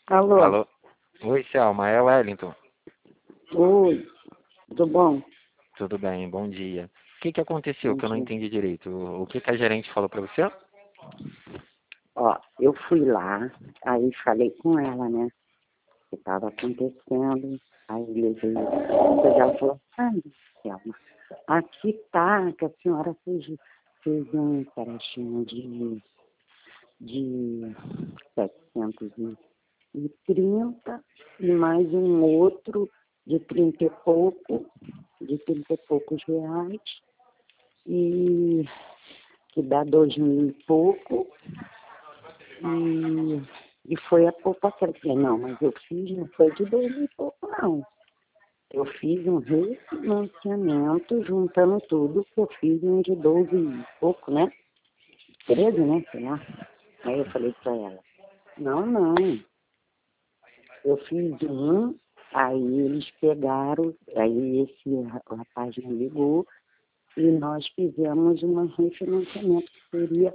Alô? Alô? Oi, Selma, é o Wellington. Oi, tudo bom? Tudo bem, bom dia. O que aconteceu Bom que eu não dia. entendi direito? O que a gerente falou pra você? Ó, eu fui lá, aí falei com ela, né? O que estava acontecendo. Aí levei. Depois ela falou, Selma, aqui tá, que a senhora fez um carechinho de 730 e mais um outro de 30 e pouco, de 30 e poucos reais, e que dá 2.000 e pouco, e foi a pouco que eu falei, não, mas eu fiz, não foi de 2.000 e pouco, não. Eu fiz um refinanciamento, juntando tudo, que eu fiz um de 12 e pouco, né? 13, né? Sei lá. Aí eu falei pra ela, não, eu fiz um, aí eles pegaram, aí esse rapaz me ligou, e nós fizemos um refinanciamento que seria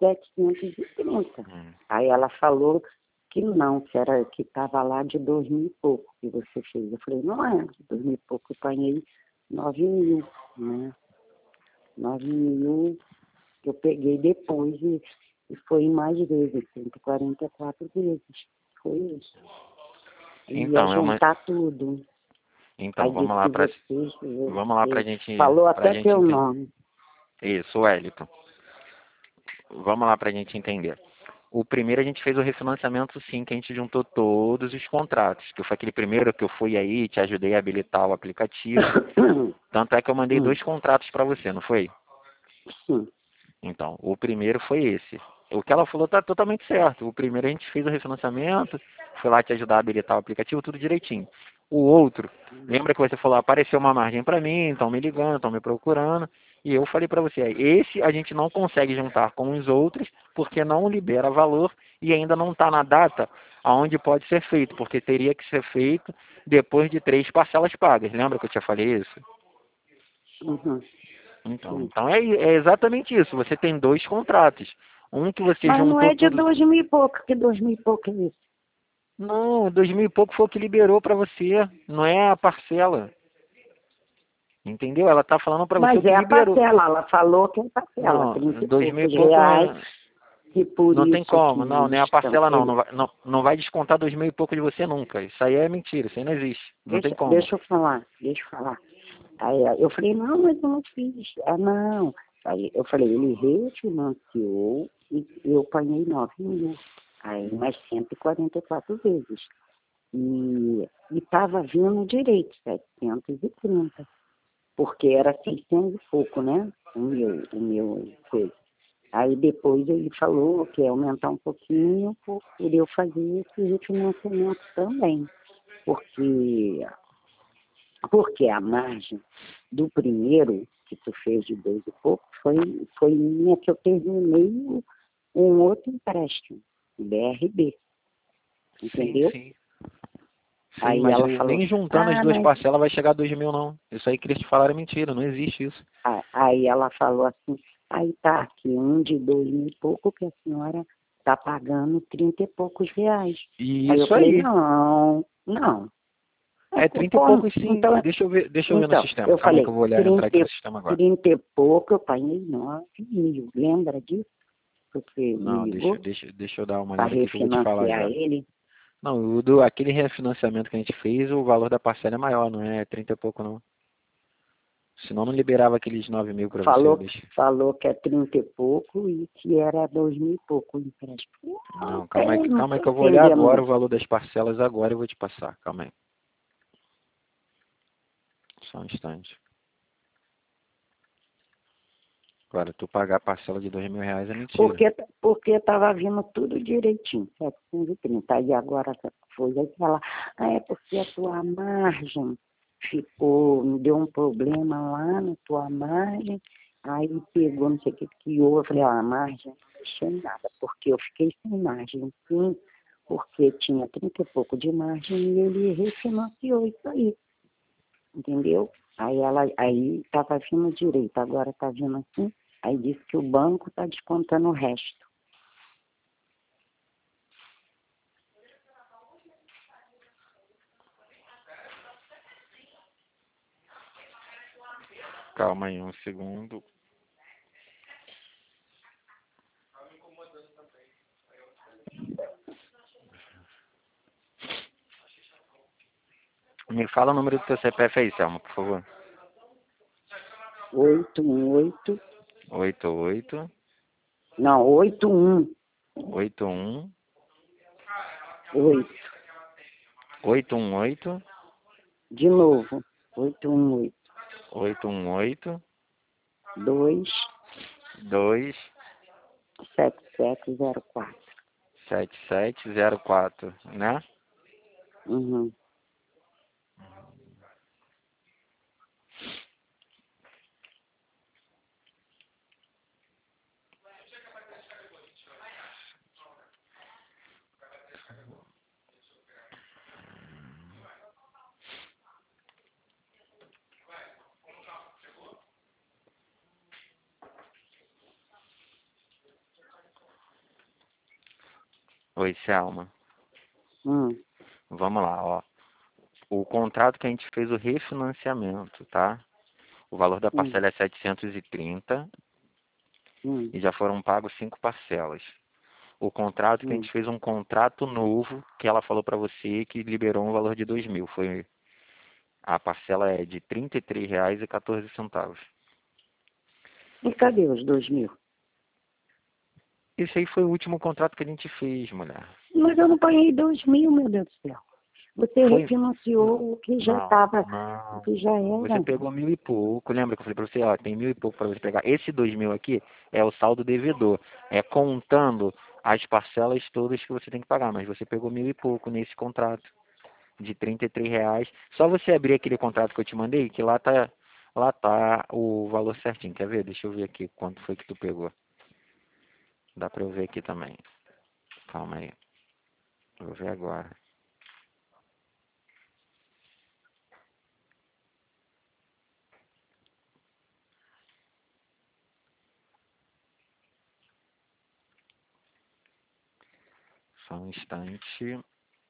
730. Aí ela falou que não, que estava lá de 2.000 e pouco que você fez. Eu falei, não é, de 2.000 e pouco eu ganhei 9.000, né? 9.000 que eu peguei depois e foi em mais vezes, 144 vezes. Foi isso. E ia Então, juntar tudo. Aí então disse que vamos lá você falou pra até gente teu entender. nome. Isso, Wellington. Vamos lá pra gente entender. O primeiro a gente fez o refinanciamento sim, que a gente juntou todos os contratos, que foi aquele primeiro que eu fui aí, te ajudei a habilitar o aplicativo. Tanto é que eu mandei Hum, 2 contratos para você, não foi? sim. Então, o primeiro foi esse. O que ela falou tá totalmente certo. O primeiro a gente fez o refinanciamento, foi lá te ajudar a habilitar o aplicativo, tudo direitinho. O outro, lembra que você falou, apareceu uma margem para mim, estão me ligando, estão me procurando, e eu falei para você, esse a gente não consegue juntar com os outros, porque não libera valor e ainda não está na data aonde pode ser feito, porque teria que ser feito depois de 3 parcelas pagas. Lembra que eu te falei isso? Uhum, Então, sim. então é exatamente isso. Você tem 2 contratos. Um que você Mas não juntou é de tudo. 2.000 e pouco, que 2.000 e pouco é isso. Não, 2.000 e pouco foi o que liberou para você. Não é a parcela. Entendeu? Ela tá falando para você o Mas que é a liberou. parcela, ela falou que é parcela, Não, 30 e 2.000 e poucos pouco reais, e por não tem isso que como. Não, nem a parcela não. ele... Não vai descontar 2.000 e pouco de você nunca. Isso aí é mentira. Isso aí não existe. Não tem como. Deixa eu falar. Aí eu falei, não, mas eu não fiz. Ah, não. Aí eu falei, ele refinanciou e eu apanhei 9.000. Aí mais 144 vezes. E estava vindo direito, 730, porque era 600 e pouco, né? O meu coisa. Aí depois ele falou que ia aumentar um pouquinho por eu fazer esse refinanciamento também. Porque, porque a margem do primeiro que tu fez de 2 e pouco foi minha que eu terminei um outro empréstimo, BRB, Sim, entendeu? sim. Sim, Aí mas ela falou, nem juntando as duas mas parcelas vai chegar a 2.000 não. Isso aí que eles te falaram é mentira. Não existe isso. Aí ela falou assim, aí tá aqui um de 2.000 e pouco que a senhora tá pagando 30 e poucos reais. E Aí eu isso falei, aí. não. Aí, É 30 e como? poucos sim. Então, Deixa eu ver no então, sistema. eu Calma aí que falei, eu vou olhar, entrar 30, aqui no e- sistema agora. 30 e pouco eu paguei 9.000. Lembra disso? Você me Não, ligou deixa eu dar uma para olhada aqui que eu vou te falar refinanciar já. ele? Não, aquele refinanciamento que a gente fez, o valor da parcela é maior, não é 30 e pouco não. Senão não liberava aqueles 9.000 para você, Falou, deixa. falou que é 30 e pouco e que era 2.000 e pouco o empréstimo. Não, Não calma aí tô que eu vou olhar agora entendendo. o valor das parcelas agora e vou te passar. Calma aí. Só um instante. Agora, tu pagar a parcela de 2.000 reais é mentira. Porque estava vindo tudo direitinho, 730. Aí agora foi aquela, é porque a tua margem ficou, deu um problema lá na tua margem, aí pegou, não sei o que houve, eu falei, a margem não deixei nada, porque eu fiquei sem margem, sim, porque tinha 30 e pouco de margem e ele refinanciou isso aí, entendeu? Aí estava vindo direito, agora está vindo assim. Aí disse que o banco está descontando o resto. Calma aí um segundo. Me fala o número do teu CPF aí, Selma, por favor. 818. 88 Não, 81. 81 8. 818 De novo. 818. 818 2 2 7704. 7704, né? Uhum. Oi, Selma. Vamos lá, ó. O contrato que a gente fez o refinanciamento, tá? O valor da parcela é 730 e já foram pagos 5 parcelas. O contrato que a gente fez um contrato novo, que ela falou para você que liberou um valor de 2.000. A parcela é de R$ 33,14. E cadê os 2.000? Esse aí foi o último contrato que a gente fez, mulher. Mas eu não paguei 2.000, meu Deus do céu. Você Foi... refinanciou o que já Não, estava, não. o que já Você era. pegou 1.000 e pouco. Lembra que eu falei para você, ó, tem 1.000 e pouco para você pegar. Esse 2.000 aqui é o saldo devedor. É contando as parcelas todas que você tem que pagar. Mas você pegou 1.000 e pouco nesse contrato de R$ 33. Só você abrir aquele contrato que eu te mandei, que lá tá o valor certinho. Quer ver? Deixa eu ver aqui quanto foi que tu pegou. Dá para eu ver aqui também. Calma aí. Vou ver agora. Só um instante.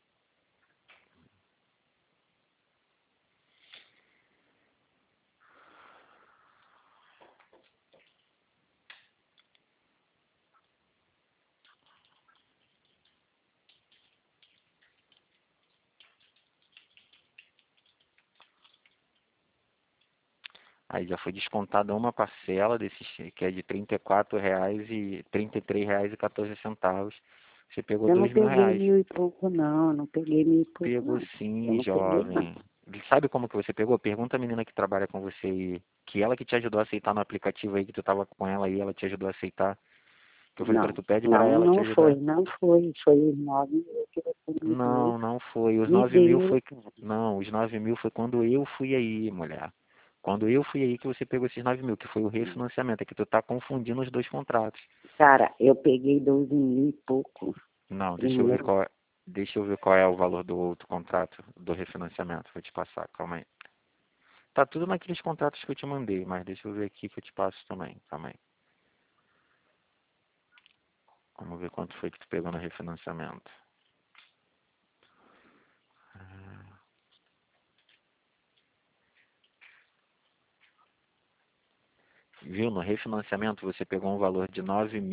Aí já foi descontada uma parcela desses que é de R$ 34,00 e R$ 33,14. Você pegou Eu não peguei R$ 2.000. 1.000 e pouco, não. Eu não peguei 1.000 e pouco, Pegou não. Eu sim, não peguei, não. jovem. Sabe como que você pegou? Pergunta a menina que trabalha com você aí, que ela que te ajudou a aceitar no aplicativo aí, que tu tava com ela aí, ela te ajudou a aceitar. Que eu falei pra Não, tu, pede pra não, ela te não foi, ajudar. não foi. Foi os 9.000 que você me deu. Não, não foi. Os Me 9.000 deu. foi. Não, os 9.000 foi quando eu fui aí, mulher. Quando eu fui aí que você pegou esses 9.000, que foi o refinanciamento. É que tu tá confundindo os dois contratos. Cara, eu peguei 12.000 e pouco. Não, Primeiro. deixa eu ver qual é o valor do outro contrato do refinanciamento. Vou te passar, calma aí. Tá tudo naqueles contratos que eu te mandei, mas deixa eu ver aqui que eu te passo também. Calma aí. Vamos ver quanto foi que tu pegou no refinanciamento. Viu? No refinanciamento você pegou um valor de R$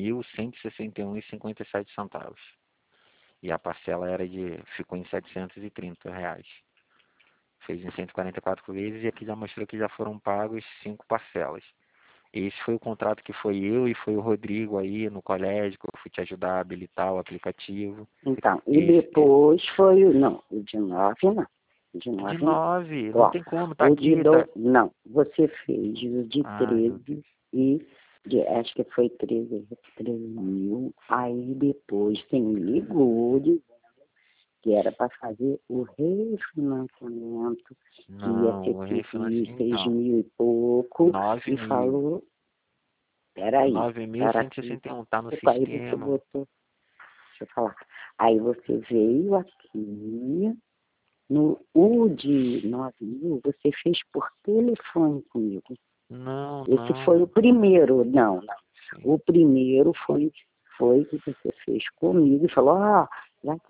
9.161,57. E a parcela ficou em R$ 730. Fez em 144 vezes e aqui já mostrou que já foram pagos 5 parcelas. Esse foi o contrato que foi eu e foi o Rodrigo aí no colégio, que eu fui te ajudar a habilitar o aplicativo. Então, e depois foi o. Não, o de 9 não. O de De 9 não. 9, não Ó, tem como, tá o de aqui, tá. 12. Não, você fez o de Ai, meu 13 Deus. e. Acho que foi 13.000. Aí depois você me ligou que era para fazer o refinanciamento, que ia Não, ser o tudo isso, refinanciamento, seis não. mil e pouco, 9 e mil. falou, peraí, para aqui, 9.161, tá no aí você sistema. botou, deixa eu falar, aí você veio aqui, no o de 9.000, você fez por telefone comigo. Não, Esse foi o não. primeiro, não. Sim, O primeiro foi que você fez comigo e falou,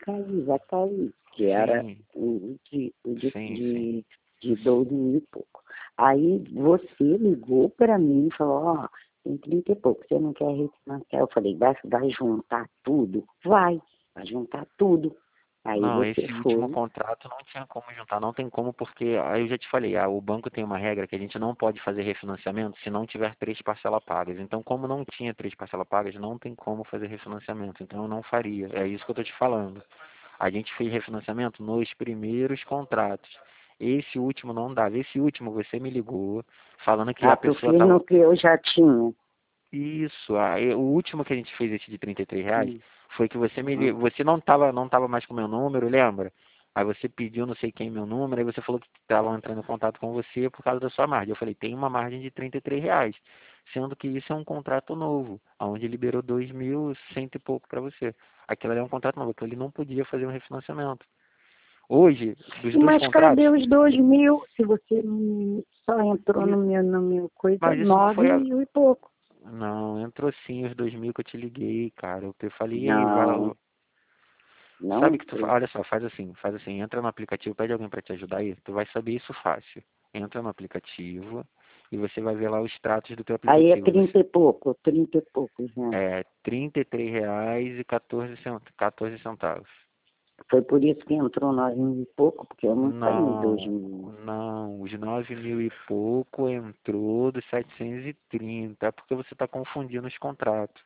vai cair, que era sim, o sim, sim. de 12.000 e pouco. Aí você ligou para mim e falou, ó, tem 30 e pouco, você não quer refinanciar? Eu falei, vai juntar tudo? Vai juntar tudo. Aí Não, você esse último foi. contrato não tinha como juntar, não tem como, porque aí eu já te falei, o banco tem uma regra que a gente não pode fazer refinanciamento se não tiver 3 parcelas pagas. Então, como não tinha 3 parcelas pagas, não tem como fazer refinanciamento. Então, eu não faria. É isso que eu tô te falando. A gente fez refinanciamento nos primeiros contratos. Esse último não dava. Esse último você me ligou falando que a Tu pessoa fez no estava. que eu já tinha. Isso, o último que a gente fez esse de R$ 33 Hum, foi que você me hum. você não tava mais com o meu número, lembra? Aí você pediu não sei quem meu número, aí você falou que estavam entrando em contato com você por causa da sua margem. Eu falei, tem uma margem de R$ 33, sendo que isso é um contrato novo, onde liberou 2.100 e pouco para você. Aquilo ali é um contrato novo, aquilo ele não podia fazer um refinanciamento. Hoje, dos dois Mas cadê contratos, os 2.000? Se você só entrou e, no meu coisa, mas isso não foi 9.000 e pouco. não, entrou sim os 2.000 que eu te liguei, cara. Eu falei, e aí, Não, não sabe que tu, entrou. olha só, faz assim, entra no aplicativo, pede alguém para te ajudar aí, tu vai saber isso fácil. Entra no aplicativo e você vai ver lá os extratos do teu Aí é aplicativo. 30 e pouco, 30 e poucos, né? É R$ 33 e 14 centavos. Foi por isso que entrou 9.000 e pouco, porque eu não tenho Não, 2.000. não, os 9.000 e pouco entrou dos 730, é porque você está confundindo os contratos.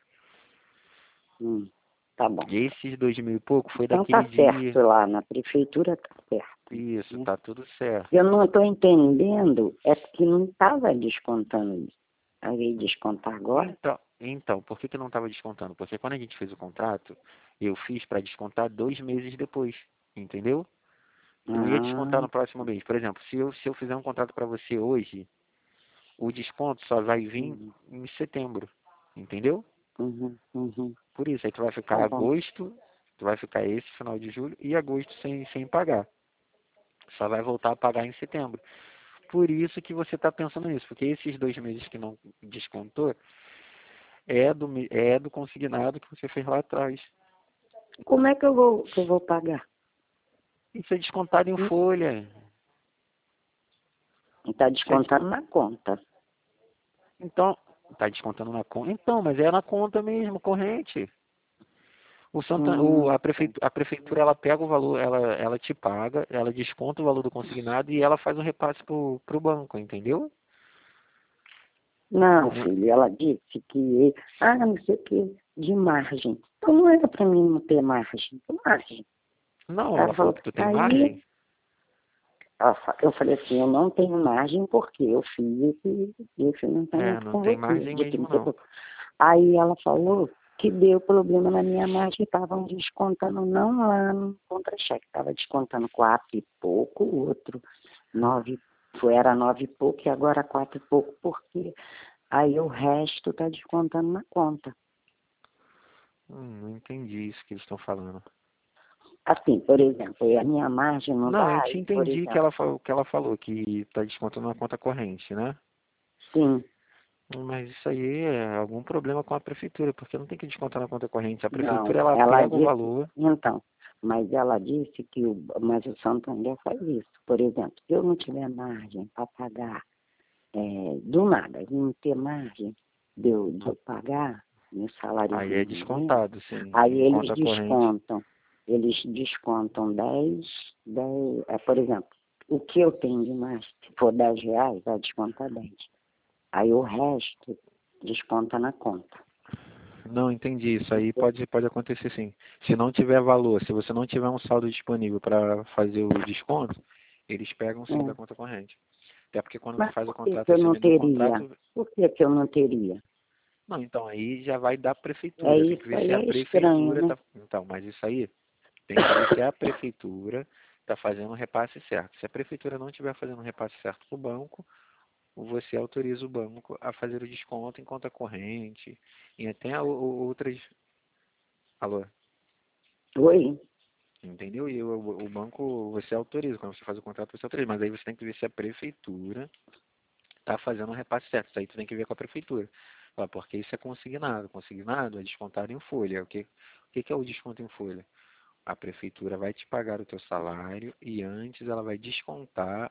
Tá bom. Esses 2.000 e pouco foi Então tá daquele dia. certo lá, na prefeitura tá certo. Isso, Né? tá tudo certo. Eu não estou entendendo, é porque não estava descontando isso. Aí veio descontar agora? Então, por que que não estava descontando? Porque quando a gente fez o contrato, eu fiz para descontar 2 meses depois, entendeu? Não ia descontar Ah, no próximo mês. Por exemplo, se eu fizer um contrato para você hoje, o desconto só vai vir uhum, em setembro, entendeu? uhum. Por isso, aí tu vai ficar Tá bom. agosto, tu vai ficar esse final de julho e agosto sem pagar. Só vai voltar a pagar em setembro. Por isso que você está pensando nisso, porque esses 2 meses que não descontou é do consignado que você fez lá atrás. Como é que eu vou pagar? Isso é descontado em folha. Está Isso é descontando na conta. Então, está descontando na conta. Então, mas é na conta mesmo, corrente. Tá. A prefeitura ela pega o valor, ela te paga, ela desconta o valor do consignado e ela faz um repasse pro banco, entendeu? Não, Não, filho, ela disse que, não sei o que, de margem. Então não era para mim não ter margem. Que margem? não, Ela ela falou falou, que tu tem aí margem? eu falei assim, eu não tenho margem porque eu fiz esse É, financiamento não com tem você, margem de mesmo 30 e não. pouco. Aí ela falou que deu problema na minha margem, estavam descontando, não lá no contra-cheque, estava descontando 4 e pouco, o outro 9, era 9 e pouco e agora 4 e pouco, porque aí o resto está descontando na conta. Não entendi isso que eles estão falando. Assim, por exemplo, a minha margem não Não, eu te vai, por entendi exemplo, que ela falou que está descontando na conta corrente, né? sim, Mas isso aí é algum problema com a prefeitura, porque não tem que descontar na conta corrente. A não, prefeitura ela ela pega o disse, valor. então, mas ela disse que mas o Santander faz isso. Por exemplo, se eu não tiver margem para pagar do nada, não ter margem de eu pagar meu Aí é saláriozinho de mês, descontado, sim. aí Em conta corrente. eles descontam 10 por exemplo, o que eu tenho de mais, se for R$ 10, vai descontar 10. Aí o resto desconta na conta. Não, entendi. Isso aí pode acontecer sim. Se não tiver valor, se você não tiver um saldo disponível para fazer o desconto, eles pegam sim da É. conta corrente. Até porque quando tu Mas faz o por que contrato, que eu você não vendeu o teria? contrato. Por que que eu não teria? Não, então aí já vai da É prefeitura. Tem que isso ver aí, se a é estranho, prefeitura né? tá. Então, mas isso aí tem que ver se a prefeitura está fazendo o repasse certo. Se a prefeitura não estiver fazendo o repasse certo para o banco, você autoriza o banco a fazer o desconto em conta corrente e até outras. Alô? Oi? Entendeu? E o banco você autoriza, quando você faz o contrato você autoriza, mas aí você tem que ver se a prefeitura está fazendo o repasse certo. Isso aí tu tem que ver com a prefeitura. Porque isso é consignado. Consignado é descontado em folha. O que é o desconto em folha? A prefeitura vai te pagar o teu salário e antes ela vai descontar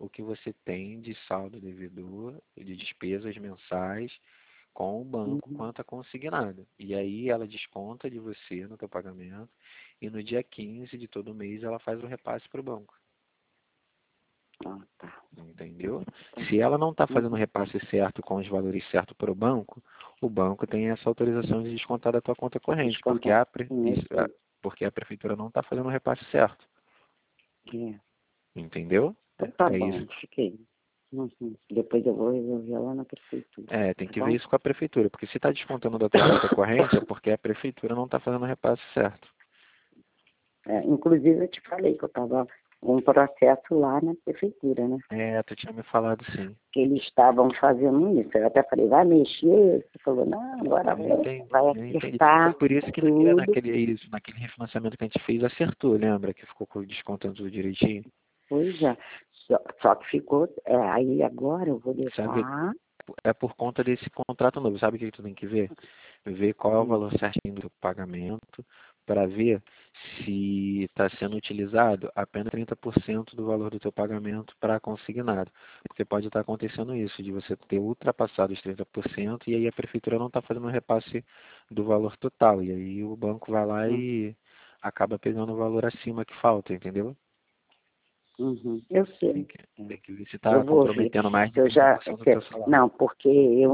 o que você tem de saldo devedor, de despesas mensais com o banco quanto a consignado. E aí ela desconta de você no teu pagamento e no dia 15 de todo mês ela faz o repasse para o banco. Ah, tá. Entendeu? Se ela não está fazendo o repasse certo com os valores certos para o banco tem essa autorização de descontar da tua conta corrente, porque Descontar. Sim, eu sei. porque a prefeitura não está fazendo o repasse certo. É. Entendeu? Então tá É bom, isso. fiquei. Depois eu vou resolver lá na prefeitura. Tem Tá que bom? ver isso com a prefeitura, porque se está descontando da tua conta corrente é porque a prefeitura não está fazendo o repasse certo. Inclusive eu te falei que eu estava com um processo lá na prefeitura, né? Tu tinha me falado sim. Que eles estavam fazendo isso. Eu até falei, vai mexer? Você falou, não, agora vai Eu entendi. acertar Foi por isso que tudo. naquele refinanciamento que a gente fez, acertou, lembra? Que ficou descontando tudo direitinho. Pois é. Só que ficou. Aí agora eu vou Sabe, deixar. é por conta desse contrato novo. Sabe o que tu tem que ver? Ver qual é o valor certinho do pagamento, para ver se está sendo utilizado apenas 30% do valor do teu pagamento para consignado. Porque pode estar acontecendo isso, de você ter ultrapassado os 30% e aí a prefeitura não está fazendo o repasse do valor total. E aí o banco vai lá e acaba pegando o valor acima que falta, entendeu? Eu sei. Tem que ver se Eu está vou ver. comprometendo mais de Eu já. 30% do teu salário. Não, porque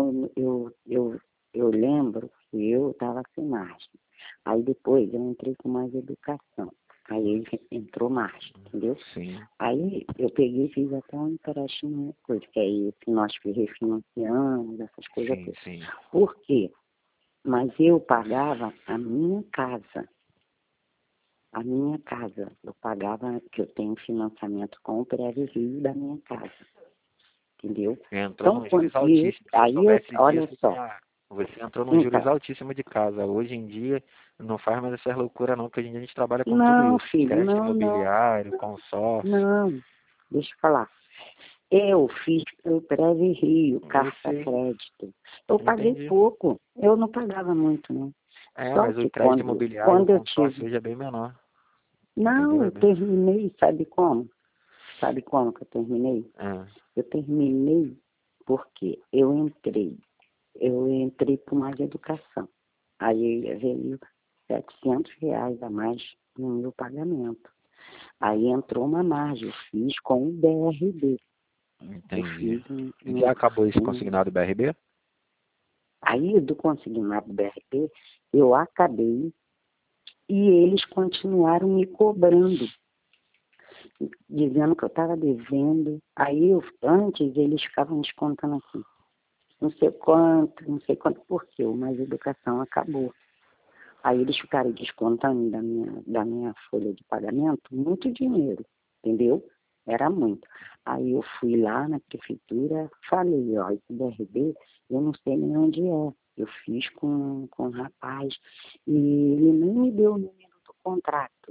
eu lembro que eu estava sem margem. Aí depois eu entrei com mais educação. Aí entrou margem, entendeu? Sim. Aí eu peguei e fiz até um empréstimo, coisa, que aí que nós refinanciamos, essas coisas Sim, todas. sim. Por quê? Mas eu pagava a minha casa. A minha casa. Eu pagava, que eu tenho financiamento com o Prévio Rio da minha casa. Entendeu? Entrou Então, num quando juros altíssimo. Se eu aí eu, soubesse olha disso, só. você entrou num juros Então, altíssimo de casa. Hoje em dia, não faz mais essas loucuras não, porque hoje em dia a gente trabalha com tudo não, isso. filho, Crédito não, imobiliário, consórcio. não. Deixa eu falar. Eu fiz pelo Prévio Rio, Eu carta sei, crédito. Eu paguei entendi. pouco. Eu não pagava muito, não. Só Mas o que crédito imobiliário, o quando eu consórcio tive. hoje é bem menor. Não, Entendeu? É eu bem... terminei, sabe como? Sabe como que eu terminei? Ah, Eu terminei porque eu entrei por mais educação. Aí veio R$ 700 a mais no meu pagamento. Aí entrou uma margem, eu fiz com o BRB. Eu entendi. fiz E já acabou esse consignado BRB? Aí do consignado BRB, eu acabei e eles continuaram me cobrando, dizendo que eu estava devendo. Aí antes eles ficavam descontando assim, não sei quanto por quê, mas a educação acabou. Aí eles ficaram descontando da minha folha de pagamento muito dinheiro, entendeu? Era muito. Aí eu fui lá na prefeitura, falei, ó, esse BRB, eu não sei nem onde é. Eu fiz com um rapaz e ele nem me deu o número do contrato.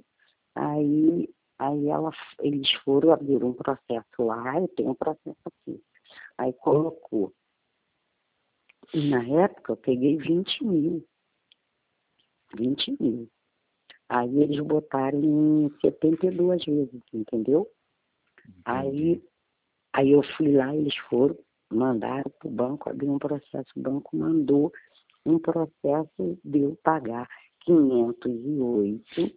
Aí eles foram abrir um processo lá, eu tenho um processo aqui. Aí colocou. E na época eu peguei 20 mil. 20 mil. Aí eles botaram em 72 vezes, entendeu? Entendi. Aí eu fui lá, eles foram, mandaram para o banco, abrir um processo, o banco mandou um processo de eu pagar 508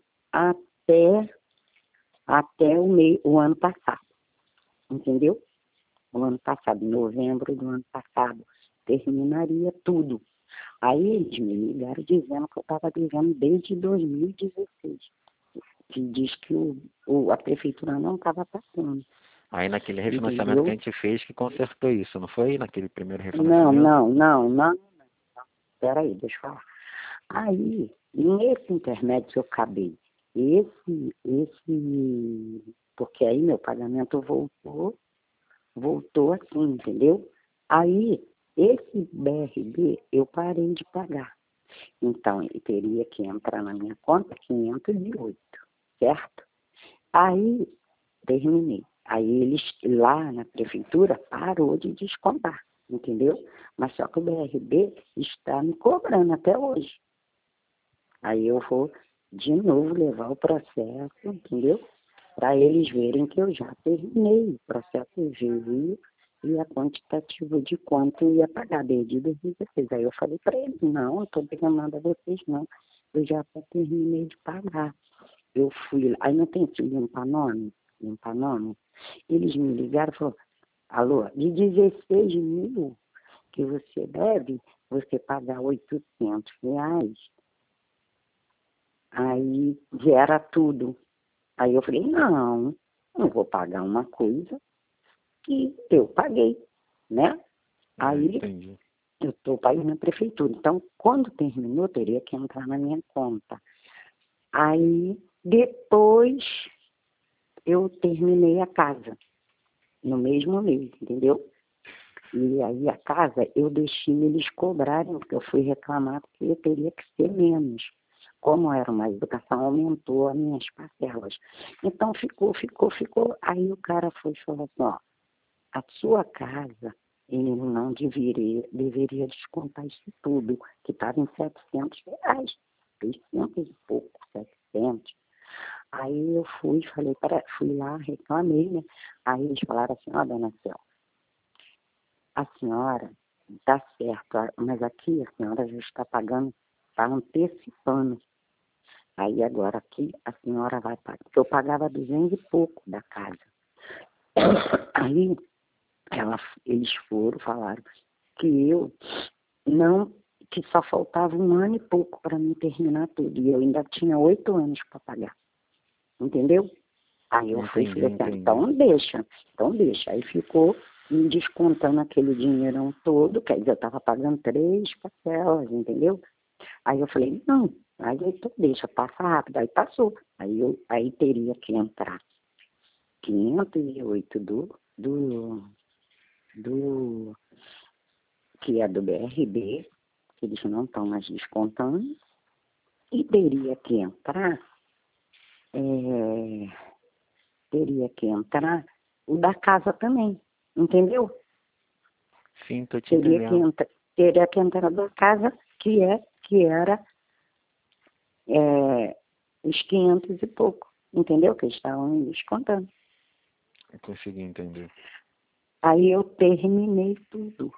até o ano passado, entendeu? O ano passado, em novembro do ano passado, terminaria tudo. Aí eles me ligaram dizendo que eu estava devendo desde 2016. Que diz que a prefeitura não estava passando. Aí naquele refinanciamento que a Entendeu? gente fez que consertou isso, não foi? Naquele primeiro Não, refinanciamento? não, não, não. Peraí, deixa eu falar. Aí, nesse intermédio que eu acabei, porque aí meu pagamento voltou assim, entendeu? Aí, esse BRB eu parei de pagar. Então, ele teria que entrar na minha conta 508, certo? Aí, terminei. Aí eles, lá na prefeitura, parou de descontar, entendeu? Mas só que o BRB está me cobrando até hoje. Aí eu vou de novo levar o processo, entendeu? para eles verem que eu já terminei o processo de envio e a quantitativa de quanto eu ia pagar desde 2016. Aí eu falei para eles, não, eu estou pegando nada a vocês, não. Eu já até terminei de pagar. Eu fui, aí não tem que limpar nome? Eles me ligaram e falaram, alô, de 16 mil que você deve, você pagar R$ 800. Aí gera tudo. Aí eu falei, não vou pagar uma coisa que eu paguei, né? Aí Entendi. eu estou pagando na prefeitura. Então, quando terminou, teria que entrar na minha conta. Aí, depois, eu terminei a casa, no mesmo mês, entendeu? E aí a casa, eu deixei eles cobrarem, porque eu fui reclamar que eu teria que ser menos. Como era uma educação, aumentou as minhas parcelas. Então, ficou. Aí o cara foi e falou assim, ó, a sua casa, ele não deveria descontar isso tudo, que estava em R$ 700, 600 e pouco, 700. Aí eu fui lá, reclamei, né? Aí eles falaram assim, ó, dona Cel, a senhora está certo, mas aqui a senhora já está pagando, está antecipando. Aí agora aqui a senhora vai pagar, porque eu pagava 200 e pouco da casa. Aí eles falaram que eu não, que só faltava 1 ano e pouco para me terminar tudo. E eu ainda tinha 8 anos para pagar. Entendeu? Aí eu fui e falei assim, então deixa. Aí ficou me descontando aquele dinheirão todo, quer dizer, eu estava pagando 3 parcelas, entendeu? Aí eu falei, não, aí então deixa, passa rápido. Aí passou. Aí teria que entrar 508 do que é do BRB, que eles não estão mais descontando, e teria que entrar o da casa também, entendeu? Sim, tô te entendendo. Teria que entrar da casa, que era os 500 e pouco, entendeu? Que eles estavam descontando. Eu consegui entender. Aí eu terminei tudo.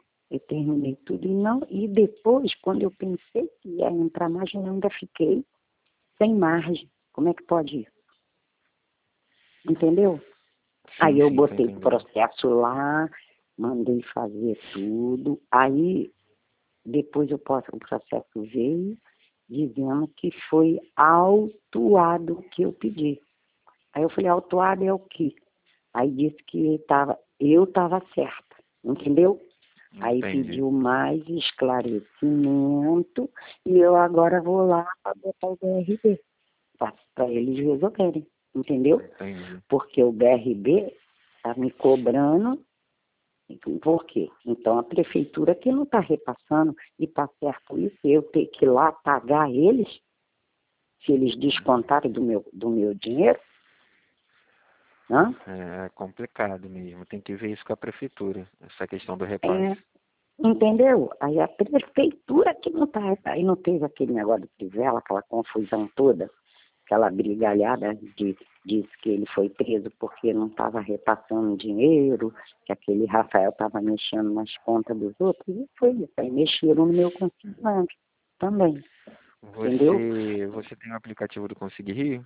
E depois, quando eu pensei que ia entrar mais, eu ainda fiquei sem margem. Como é que pode isso? Entendeu? Aí eu Sim, tô botei o entendendo. processo lá, mandei fazer tudo. Aí depois o processo veio dizendo que foi autuado o que eu pedi. Aí eu falei, autuado é o quê? Aí disse que eu estava certa, entendeu? Aí Entendi. pediu mais esclarecimento e eu agora vou lá para botar o BRB, para eles resolverem, entendeu? Entendi. Porque o BRB está me cobrando. Por quê? Então a prefeitura que não está repassando e está certo isso, eu ter que ir lá pagar eles, se eles descontarem do meu dinheiro, né? É complicado mesmo. Tem que ver isso com a prefeitura, essa questão do repasse. Entendeu? Aí a prefeitura que não está, aí não teve aquele negócio do Trivela, aquela confusão toda, aquela brigalhada disse que ele foi preso porque não estava repassando dinheiro, que aquele Rafael estava mexendo nas contas dos outros, e foi isso. Aí mexeram no meu consignado também, entendeu? Você tem o aplicativo do Conseguir Rio?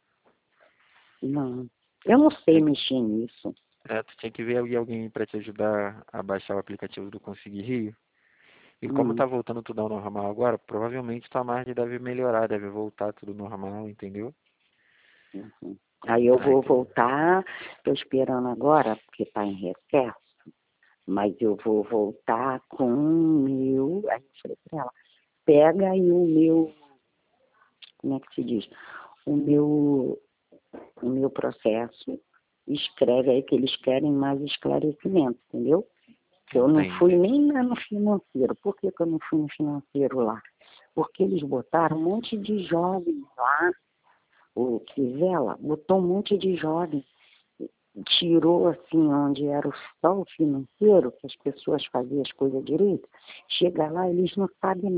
Não, eu não sei Tem que, mexer nisso. tu tinha que ver alguém para te ajudar a baixar o aplicativo do Conseguir Rio. E como Hum, tá voltando tudo ao normal agora, provavelmente tua margem deve melhorar, deve voltar tudo normal, entendeu? uhum. Aí eu Aí vou tem. voltar, estou esperando agora, porque está em recesso, mas eu vou voltar com o meu. Aí eu falei para ela, pega aí o meu, como é que se diz? O meu processo, escreve aí que eles querem mais esclarecimento, entendeu? Eu não fui Entendi. nem lá no financeiro. Por que eu não fui no financeiro lá? Porque eles botaram um monte de jovens lá, o Crivella botou um monte de jovens, tirou assim onde era só o financeiro, que as pessoas faziam as coisas direito, chega lá, eles não sabem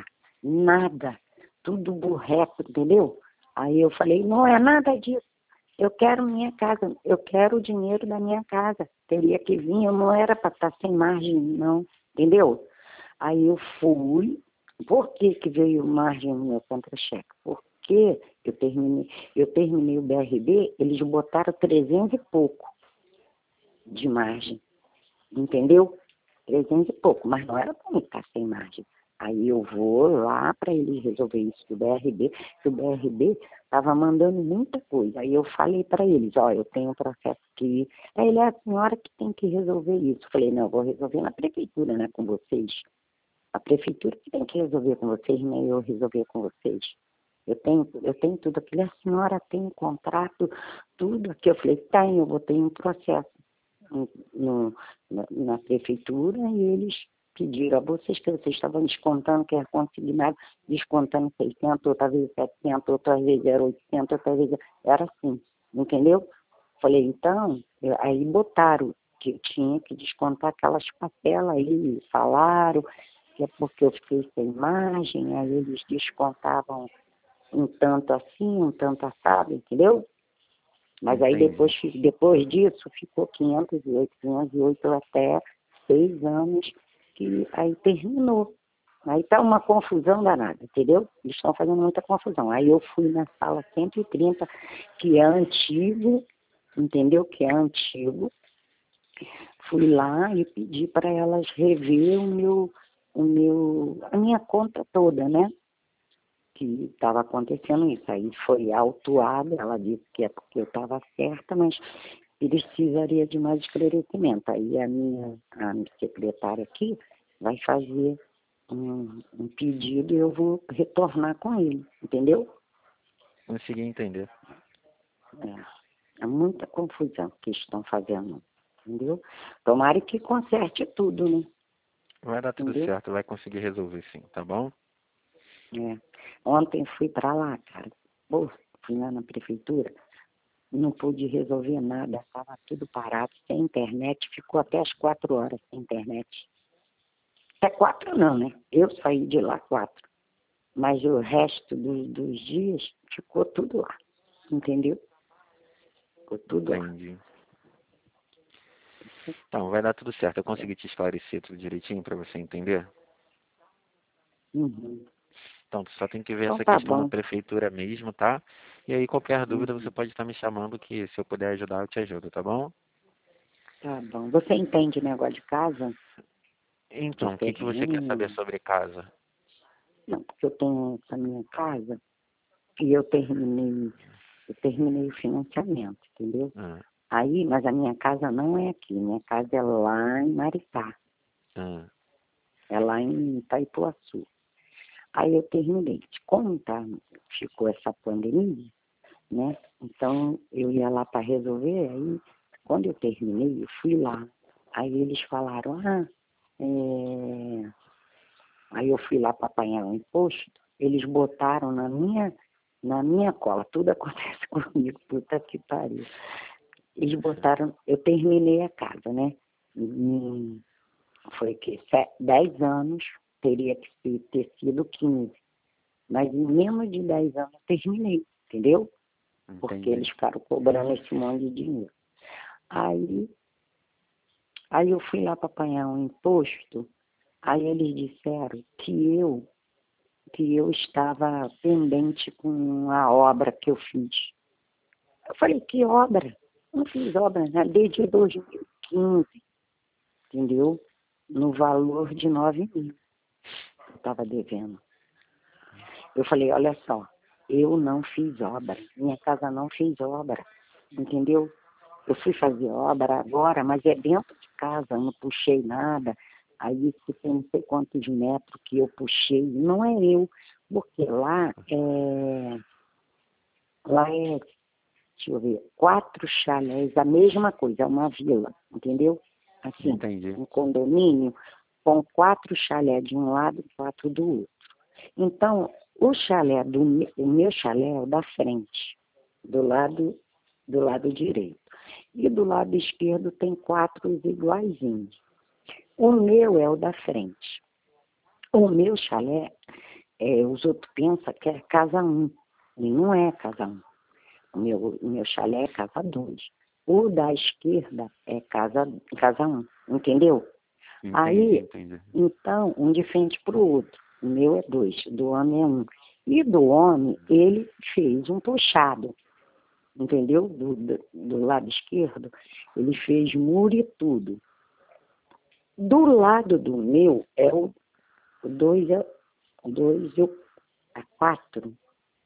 nada, tudo burreco, entendeu? Aí eu falei, não é nada disso, Eu quero minha casa, eu quero o dinheiro da minha casa. Teria que vir, eu não era para estar sem margem, não, entendeu? Aí eu fui. Por que que veio margem no meu contra-cheque? Porque eu terminei o BRB, eles botaram 300 e pouco de margem, entendeu? 300 e pouco, mas não era para mim ficar sem margem. Aí eu vou lá para eles resolver isso do BRB, que o BRB estava mandando muita coisa. Aí eu falei para eles, ó, eu tenho um processo aqui. Aí ele é a senhora que tem que resolver isso. Eu falei, não, eu vou resolver na prefeitura, né, com vocês. A prefeitura que tem que resolver com vocês, nem eu resolver com vocês. Eu tenho tudo aquilo. A senhora tem um contrato, tudo aqui. Eu falei, tem, eu botei um processo na prefeitura e eles pediram a vocês que vocês estavam descontando, que era consignado, descontando 600, outra vez 700, outra vez era 800, outra vez era assim, entendeu? Falei, então, aí botaram que eu tinha que descontar aquelas papelas aí, falaram que é porque eu fiquei sem margem, aí eles descontavam um tanto assim, um tanto assado, entendeu? Mas aí Entendi. depois disso ficou 508 até 6 anos, que aí terminou. Aí tá uma confusão danada, entendeu? Eles estão fazendo muita confusão. Aí eu fui na sala 130, que é antigo, entendeu? Que é antigo. Fui lá e pedi para elas rever a minha conta toda, né? Que estava acontecendo isso. Aí foi autuada, ela disse que é porque eu estava certa, mas precisaria de mais esclarecimento. Aí a secretária aqui vai fazer um pedido e eu vou retornar com ele, entendeu? Consegui entender. É muita confusão que estão fazendo, entendeu? Tomara que conserte tudo, né? Vai dar tudo Entendeu? certo, vai conseguir resolver sim, tá bom? É. Ontem fui para lá, cara. Pô, fui lá na prefeitura, não pude resolver nada, estava tudo parado, sem internet, ficou até as 4 horas sem internet. É 4 não, né? Eu saí de lá 4, mas o resto dos dias ficou tudo lá, entendeu? Ficou tudo lá. Entendi. Então, vai dar tudo certo. Eu consegui te esclarecer tudo direitinho para você entender? Uhum. Então, tu só tem que ver Então essa tá questão da bom. prefeitura mesmo, tá? E aí, qualquer dúvida, você Uhum. pode estar me chamando que se eu puder ajudar, eu te ajudo, tá bom? Tá bom. Você entende negócio de casa? De Então, o que que você quer saber terreno? sobre casa? Não, porque eu tenho essa minha casa e eu terminei o financiamento, entendeu? Ah, Aí, mas a minha casa não é aqui, minha casa é lá em Maricá, ah, é lá em Itaipuaçu. Aí eu terminei. Como tá, ficou essa pandemia, né? Então eu ia lá para resolver, aí quando eu terminei, eu fui lá. Aí eles falaram, aí eu fui lá para apanhar o imposto, eles botaram na minha cola, tudo acontece comigo, puta que pariu. Eles botaram, eu terminei a casa, né? Foi que 10 anos, teria que ter sido 15. Mas em menos de 10 anos eu terminei, entendeu? Porque entendi. eles ficaram cobrando esse monte de dinheiro. Aí, aí eu fui lá para apanhar um imposto, aí eles disseram que eu estava pendente com a obra que eu fiz. Eu falei, que obra? Não fiz obra, né? Desde 2015, entendeu? No valor de 9 mil eu estava devendo. Eu falei, olha só, eu não fiz obra, minha casa não fez obra, entendeu? Eu fui fazer obra agora, mas é dentro de casa, eu não puxei nada. Aí se tem não sei quantos metros que eu puxei, não é eu, porque lá é, deixa eu ver, 4 chalés, a mesma coisa, é uma vila, entendeu? Assim, Entendi. um condomínio com 4 chalés de um lado e 4 do outro. Então, o meu chalé é o da frente, do lado direito. E do lado esquerdo tem 4 iguaizinhos. O meu é o da frente. O meu chalé, os outros pensam que é casa 1. E não é casa 1. o meu chalé é casa 2. O da esquerda é casa 1, entendeu? Aí, Entendi. então, um de frente para o outro. O meu é 2, do homem é 1. E do homem, ele fez um puxado, entendeu? Do lado esquerdo, ele fez muro e tudo. Do lado do meu é o 2 e o 4.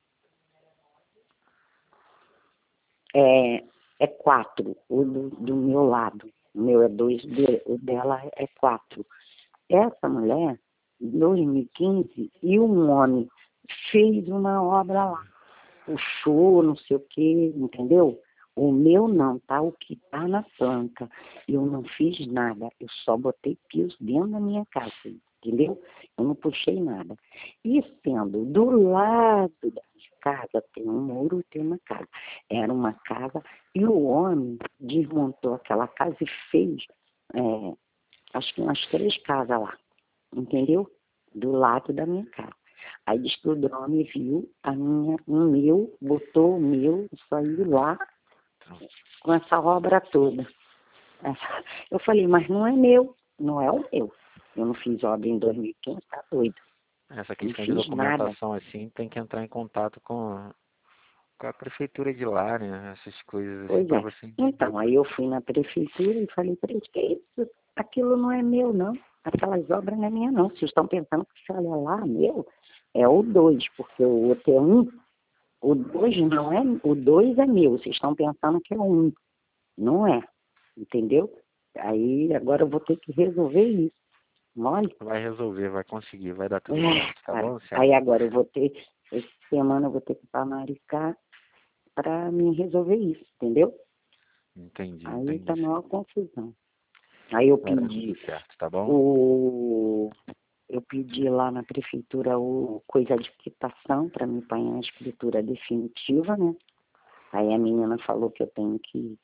É 4 o do meu lado. O meu é 2, o dela é 4. Essa mulher, em 2015, e um homem fez uma obra lá. Puxou, não sei o quê, entendeu? O meu não, tá? O que tá na planta. Eu não fiz nada. Eu só botei piso dentro da minha casa, entendeu? Eu não puxei nada. E sendo do lado da minha casa, tem um muro e tem uma casa. Era uma casa e o homem desmontou aquela casa e fez, acho que umas 3 casas lá, entendeu? Do lado da minha casa. Aí diz que o drone viu o meu, botou o meu, saiu lá com essa obra toda. Eu falei, mas não é meu, não é o meu. Eu não fiz obra em 2015, tá doido. Essa Não questão de fiz nada. documentação assim tem que entrar em contato com a prefeitura de lá, né? Essas coisas assim Pois para é. você entender. Então, aí eu fui na prefeitura e falei para eles, que é isso? Aquilo não é meu, não. Aquelas obras não é minha, não. Vocês estão pensando que se olha lá, meu, é o 2, porque o outro é 1. O 2 não é, o 2 é meu. Vocês estão pensando que é 1. Não é. Entendeu? Aí agora eu vou ter que resolver isso. Mole? Vai resolver, vai conseguir, vai dar tudo É, certo, tá cara. bom, Aí Luciano? agora eu vou ter, essa semana eu vou ter que ir para Maricá para me resolver isso, entendeu? Aí tá a Entendi. maior confusão. Aí eu Vai dar pedi tudo certo, tá bom? o eu pedi lá na prefeitura o coisa de quitação para me apanhar a escritura definitiva, né? Aí a menina falou que eu tenho que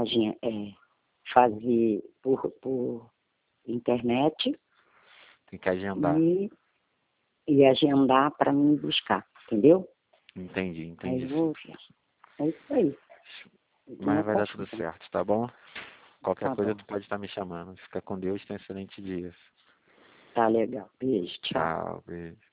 fazer por internet Tem que agendar. e agendar para me buscar, entendeu? Aí Entendi eu sim. vou ver. É isso aí. Uma Mas vai dar tudo confusão. certo, tá bom? Qualquer Tá coisa bom. tu pode estar me chamando. Fica com Deus, tenha um excelente dia. Tá legal. Beijo. Tchau. Tchau, beijo.